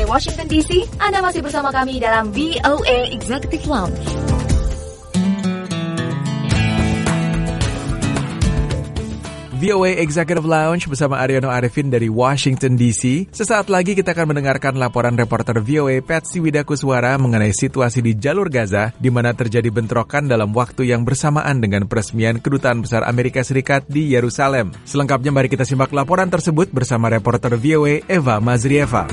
dari Washington DC, Anda masih bersama kami dalam VOA Executive Lounge. VOA Executive Lounge bersama Aryono Arifin dari Washington DC. Sesaat lagi kita akan mendengarkan laporan reporter VOA Patsy Widakuswara mengenai situasi di jalur Gaza, di mana terjadi bentrokan dalam waktu yang bersamaan dengan peresmian Kedutaan Besar Amerika Serikat di Yerusalem. Selengkapnya mari kita simak laporan tersebut bersama reporter VOA Eva Mazrieva.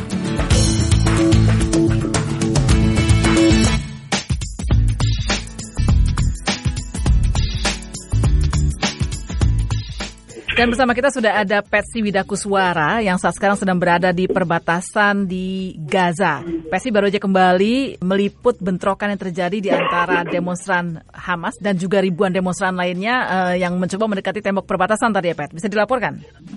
Dan bersama kita sudah ada Patsy Widakuswara yang saat sekarang sedang berada di perbatasan di Gaza. Patsy baru aja kembali meliput bentrokan yang terjadi di antara demonstran Hamas dan juga ribuan demonstran lainnya yang mencoba mendekati tembok perbatasan tadi ya, Pat. Bisa dilaporkan?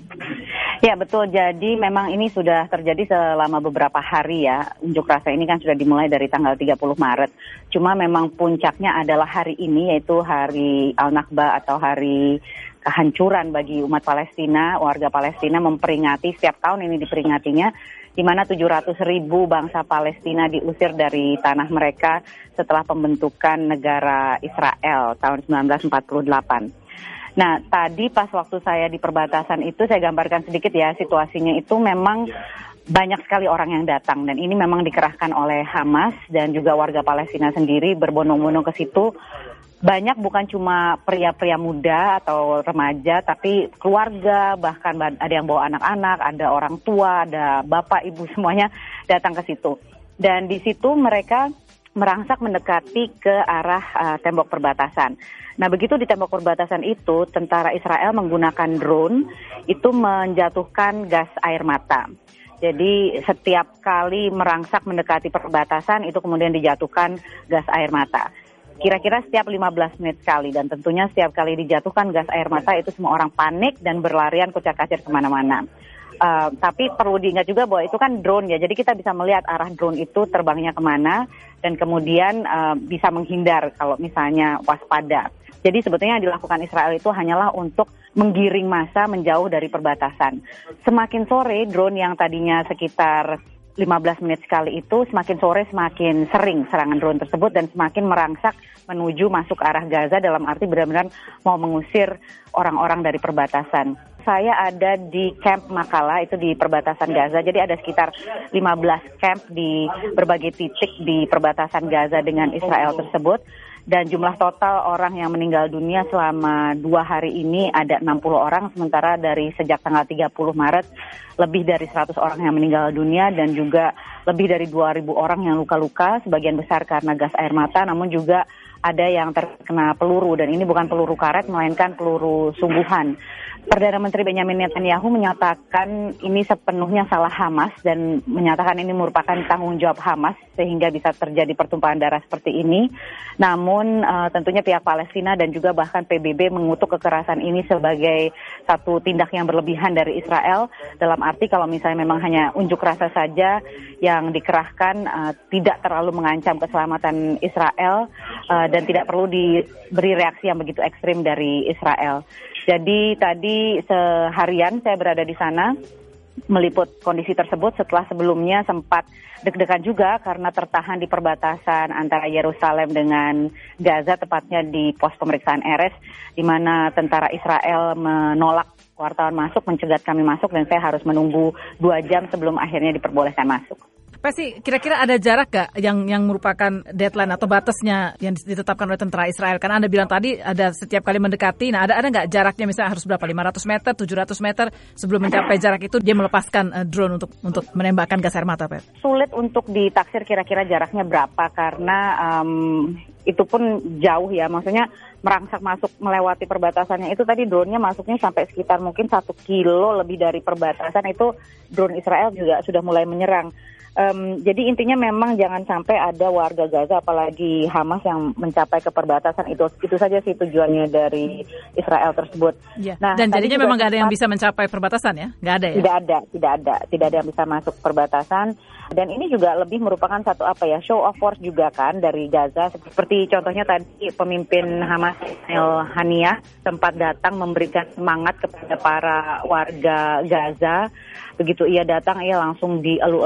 Ya betul, jadi memang ini sudah terjadi selama beberapa hari ya. Unjuk rasa ini kan sudah dimulai dari tanggal 30 Maret. Cuma memang puncaknya adalah hari ini, yaitu hari Al-Nakba atau hari kehancuran bagi umat Palestina. Warga Palestina memperingati, setiap tahun ini diperingatinya, di mana 700.000 bangsa Palestina diusir dari tanah mereka setelah pembentukan negara Israel tahun 1948. Nah, tadi pas waktu saya di perbatasan itu, saya gambarkan sedikit ya, situasinya itu memang banyak sekali orang yang datang. Dan ini memang dikerahkan oleh Hamas dan juga warga Palestina sendiri berbondong-bondong ke situ. Banyak bukan cuma pria-pria muda atau remaja, tapi keluarga, bahkan ada yang bawa anak-anak, ada orang tua, ada bapak, ibu, semuanya datang ke situ. Dan di situ mereka merangsak mendekati ke arah tembok perbatasan. Nah, begitu di tembok perbatasan itu, tentara Israel menggunakan drone itu menjatuhkan gas air mata. Jadi setiap kali merangsak mendekati perbatasan itu kemudian dijatuhkan gas air mata. Kira-kira setiap 15 menit sekali, dan tentunya setiap kali dijatuhkan gas air mata itu semua orang panik dan berlarian kucar-kacir kemana-mana. Tapi perlu diingat juga bahwa itu kan drone ya, jadi kita bisa melihat arah drone itu terbangnya kemana dan kemudian bisa menghindar kalau misalnya waspada. Jadi sebetulnya yang dilakukan Israel itu hanyalah untuk menggiring massa menjauh dari perbatasan. Semakin sore drone yang tadinya sekitar 15 menit sekali itu, semakin sore semakin sering serangan drone tersebut dan semakin merangsak menuju masuk arah Gaza, dalam arti benar-benar mau mengusir orang-orang dari perbatasan. Saya ada di Camp Makala, itu di perbatasan Gaza, jadi ada sekitar 15 camp di berbagai titik di perbatasan Gaza dengan Israel tersebut. Dan jumlah total orang yang meninggal dunia selama 2 hari ini ada 60 orang, sementara dari sejak tanggal 30 Maret lebih dari 100 orang yang meninggal dunia dan juga lebih dari 2.000 orang yang luka-luka, sebagian besar karena gas air mata, namun juga ada yang terkena peluru, dan ini bukan peluru karet melainkan peluru sungguhan. Perdana Menteri Benjamin Netanyahu menyatakan ini sepenuhnya salah Hamas dan menyatakan ini merupakan tanggung jawab Hamas sehingga bisa terjadi pertumpahan darah seperti ini. Namun tentunya pihak Palestina dan juga bahkan PBB mengutuk kekerasan ini sebagai satu tindak yang berlebihan dari Israel, dalam arti kalau misalnya memang hanya unjuk rasa saja yang dikerahkan tidak terlalu mengancam keselamatan Israel dan tidak perlu diberi reaksi yang begitu ekstrim dari Israel. Jadi tadi seharian saya berada di sana meliput kondisi tersebut setelah sebelumnya sempat deg-degan juga karena tertahan di perbatasan antara Yerusalem dengan Gaza, tepatnya di pos pemeriksaan RS, di mana tentara Israel menolak wartawan masuk, mencegat kami masuk, dan saya harus menunggu 2 jam sebelum akhirnya diperbolehkan masuk. Pasti kira-kira ada jarak gak yang merupakan deadline atau batasnya yang ditetapkan oleh tentara Israel? Karena Anda bilang tadi ada setiap kali mendekati, nah ada nggak jaraknya, misalnya harus berapa, 500 meter, 700 meter sebelum mencapai jarak itu dia melepaskan drone untuk menembakkan gas air mata, Pak? Sulit untuk ditaksir kira-kira jaraknya berapa karena itu pun jauh ya, maksudnya merangsak masuk melewati perbatasannya itu tadi drone-nya masuknya sampai sekitar mungkin 1 kilo lebih dari perbatasan, itu drone Israel juga sudah mulai menyerang. Jadi intinya memang jangan sampai ada warga Gaza apalagi Hamas yang mencapai ke perbatasan, itu saja sih tujuannya dari Israel tersebut. Ya. Nah, dan jadinya memang nggak ada yang bisa mencapai perbatasan ya? Nggak ada ya? Tidak ada yang bisa masuk perbatasan. Dan ini juga lebih merupakan satu show of force juga kan dari Gaza, seperti seperti contohnya tadi pemimpin Hamas Ismail Haniyeh sempat datang memberikan semangat kepada para warga Gaza. Begitu ia datang, ia langsung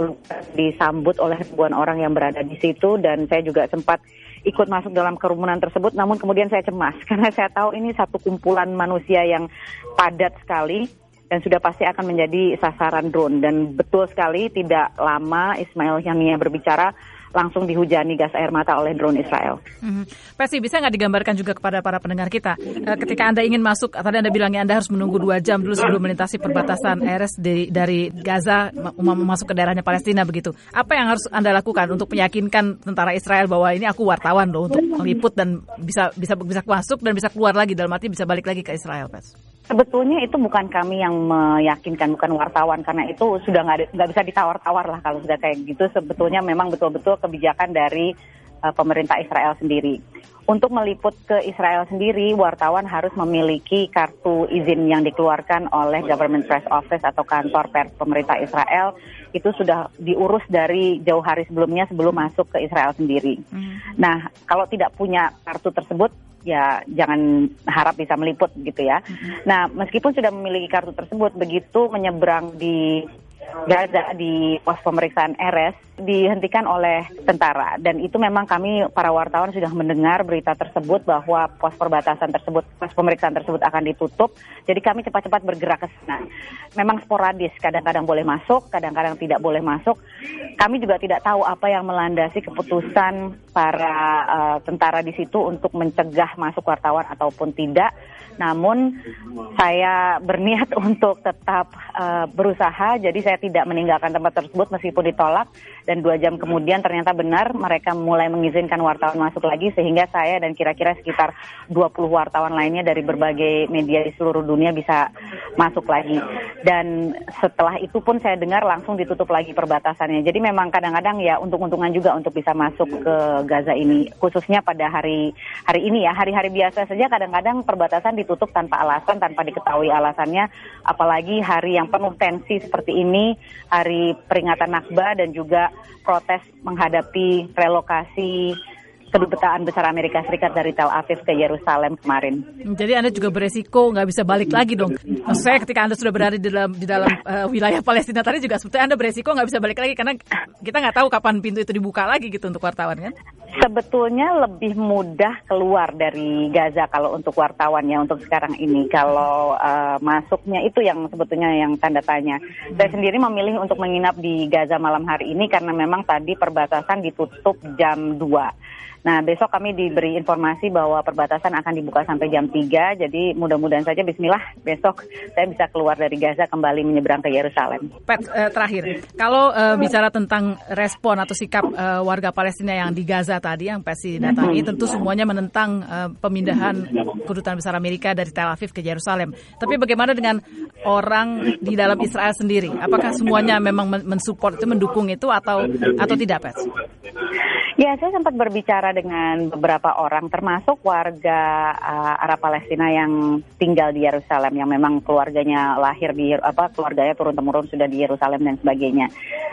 disambut oleh ribuan orang yang berada di situ, dan saya juga sempat ikut masuk dalam kerumunan tersebut. Namun kemudian saya cemas karena saya tahu ini satu kumpulan manusia yang padat sekali dan sudah pasti akan menjadi sasaran drone. Dan betul sekali, tidak lama Ismail Haniyeh berbicara, langsung dihujani gas air mata oleh drone Israel. Persi, bisa nggak digambarkan juga kepada para pendengar kita, ketika Anda ingin masuk, tadi Anda bilangnya Anda harus menunggu 2 jam dulu sebelum melintasi perbatasan Erez dari Gaza masuk ke daerahnya Palestina begitu. Apa yang harus Anda lakukan untuk meyakinkan tentara Israel bahwa ini aku wartawan loh untuk meliput dan bisa masuk dan bisa keluar lagi, dalam arti bisa balik lagi ke Israel, Pers? Sebetulnya itu bukan kami yang meyakinkan, bukan wartawan, karena itu sudah nggak bisa ditawar-tawar lah kalau sudah kayak gitu. Sebetulnya memang betul-betul kebijakan dari pemerintah Israel sendiri. Untuk meliput ke Israel sendiri, wartawan harus memiliki kartu izin yang dikeluarkan oleh Government Press Office atau kantor pers pemerintah Israel. Itu sudah diurus dari jauh hari sebelumnya sebelum masuk ke Israel sendiri. Nah, kalau tidak punya kartu tersebut, ya jangan harap bisa meliput gitu ya. Nah, meskipun sudah memiliki kartu tersebut, begitu menyeberang di Gaza di pos pemeriksaan Erez dihentikan oleh tentara, dan itu memang kami para wartawan sudah mendengar berita tersebut bahwa pos perbatasan tersebut, pos pemeriksaan tersebut akan ditutup. Jadi kami cepat-cepat bergerak ke sana. Memang sporadis, kadang-kadang boleh masuk, kadang-kadang tidak boleh masuk. Kami juga tidak tahu apa yang melandasi keputusan para tentara di situ untuk mencegah masuk wartawan ataupun tidak. Namun saya berniat untuk tetap berusaha, jadi saya tidak meninggalkan tempat tersebut meskipun ditolak. Dan 2 jam kemudian ternyata benar mereka mulai mengizinkan wartawan masuk lagi, sehingga saya dan kira-kira sekitar 20 wartawan lainnya dari berbagai media di seluruh dunia bisa masuk lagi. Dan setelah itu pun saya dengar langsung ditutup lagi perbatasannya. Jadi memang kadang-kadang ya untung-untungan juga untuk bisa masuk ke Gaza ini, khususnya pada hari ini ya. Hari-hari biasa saja kadang-kadang perbatasan ditutup tanpa alasan, tanpa diketahui alasannya, apalagi hari yang penuh tensi seperti ini, hari peringatan Nakba dan juga protes menghadapi relokasi Kedutaan Besar Amerika Serikat dari Tel Aviv ke Yerusalem kemarin. Jadi Anda juga beresiko nggak bisa balik lagi dong. Maksud saya ketika Anda sudah berada di dalam wilayah Palestina tadi juga sebetulnya Anda beresiko nggak bisa balik lagi, karena kita nggak tahu kapan pintu itu dibuka lagi gitu untuk wartawan kan? Sebetulnya lebih mudah keluar dari Gaza kalau untuk wartawannya untuk sekarang ini. Kalau masuknya itu yang sebetulnya yang tanda tanya. Saya sendiri memilih untuk menginap di Gaza malam hari ini karena memang tadi perbatasan ditutup jam 2. Nah, besok kami diberi informasi bahwa perbatasan akan dibuka sampai jam 3, jadi mudah-mudahan saja bismillah besok saya bisa keluar dari Gaza kembali menyeberang ke Yerusalem. Pat, terakhir, kalau bicara tentang respon atau sikap warga Palestina yang di Gaza tadi yang Persi datangi, tentu semuanya menentang pemindahan Kedutaan Besar Amerika dari Tel Aviv ke Yerusalem. Tapi bagaimana dengan orang di dalam Israel sendiri? Apakah semuanya memang mensupport itu, mendukung itu atau tidak, Pat? Ya, saya sempat berbicara dengan beberapa orang, termasuk warga Arab Palestina yang tinggal di Yerusalem, yang memang keluarganya lahir di keluarganya turun-temurun sudah di Yerusalem dan sebagainya.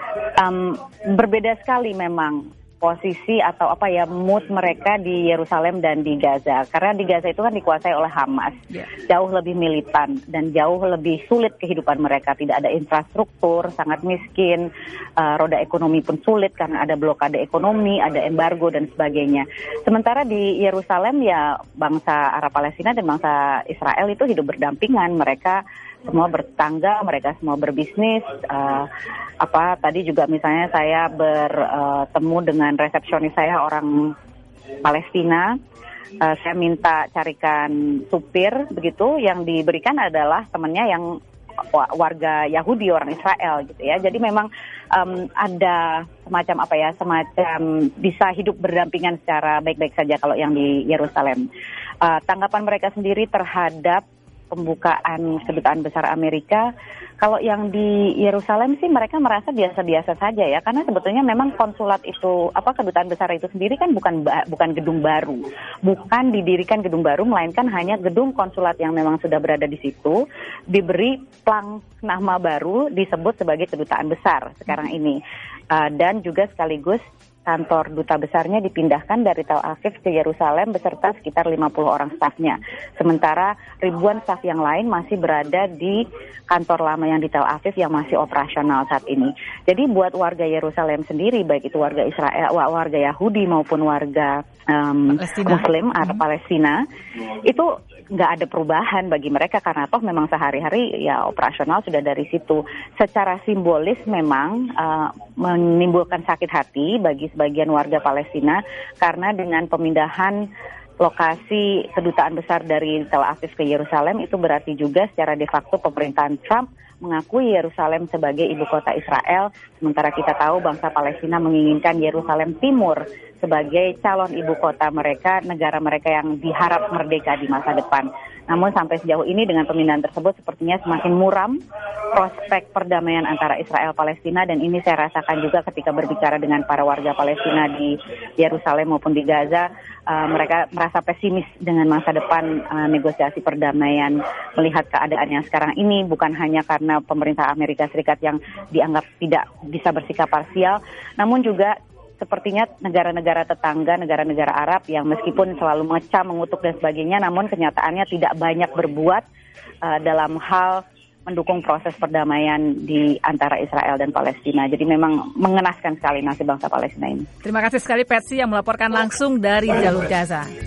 Berbeda sekali memang posisi atau mood mereka di Yerusalem dan di Gaza, karena di Gaza itu kan dikuasai oleh Hamas, jauh lebih militan dan jauh lebih sulit kehidupan mereka, tidak ada infrastruktur, sangat miskin, roda ekonomi pun sulit karena ada blokade ekonomi, ada embargo dan sebagainya. Sementara di Yerusalem ya bangsa Arab Palestina dan bangsa Israel itu hidup berdampingan, mereka semua bertetangga, mereka semua berbisnis. Tadi juga misalnya saya bertemu dengan resepsionis saya orang Palestina. Saya minta carikan supir begitu, yang diberikan adalah temannya yang warga Yahudi, orang Israel gitu ya. Jadi memang ada semacam bisa hidup berdampingan secara baik-baik saja kalau yang di Yerusalem. Tanggapan mereka sendiri terhadap pembukaan Kedutaan Besar Amerika, kalau yang di Yerusalem sih mereka merasa biasa-biasa saja ya, karena sebetulnya memang konsulat itu, Kedutaan Besar itu sendiri kan bukan gedung baru, bukan didirikan gedung baru, melainkan hanya gedung konsulat yang memang sudah berada di situ, diberi plang nama baru disebut sebagai Kedutaan Besar sekarang ini, dan juga sekaligus kantor duta besarnya dipindahkan dari Tel Aviv ke Yerusalem beserta sekitar 50 orang stafnya. Sementara ribuan staf yang lain masih berada di kantor lama yang di Tel Aviv yang masih operasional saat ini. Jadi buat warga Yerusalem sendiri, baik itu warga Israel, warga Yahudi maupun warga Muslim atau Palestina, itu nggak ada perubahan bagi mereka karena toh memang sehari-hari ya operasional sudah dari situ. Secara simbolis memang menimbulkan sakit hati bagi sebagian warga Palestina karena dengan pemindahan lokasi kedutaan besar dari Tel Aviv ke Yerusalem itu berarti juga secara de facto pemerintahan Trump mengakui Yerusalem sebagai ibu kota Israel, sementara kita tahu bangsa Palestina menginginkan Yerusalem Timur sebagai calon ibu kota mereka, negara mereka yang diharap merdeka di masa depan. Namun sampai sejauh ini dengan pemindahan tersebut sepertinya semakin muram prospek perdamaian antara Israel Palestina, dan ini saya rasakan juga ketika berbicara dengan para warga Palestina di Yerusalem maupun di Gaza. Mereka merasa pesimis dengan masa depan negosiasi perdamaian, melihat keadaan yang sekarang ini bukan hanya karena pemerintah Amerika Serikat yang dianggap tidak bisa bersikap parsial, namun juga sepertinya negara-negara tetangga, negara-negara Arab yang meskipun selalu mengecam, mengutuk dan sebagainya, namun kenyataannya tidak banyak berbuat dalam hal mendukung proses perdamaian di antara Israel dan Palestina. Jadi memang mengenaskan sekali nasib bangsa Palestina ini. Terima kasih sekali Patsy yang melaporkan langsung dari jalur Gaza.